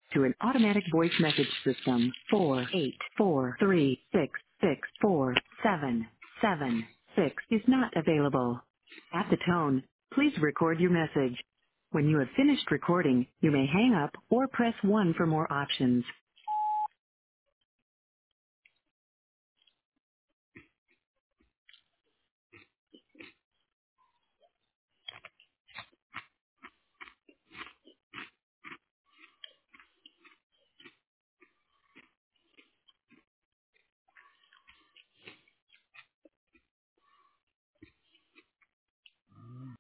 to an automatic voice message system. 48436647776 is not available. At the tone, please record your message. When you have finished recording, you may hang up or press 1 for more options.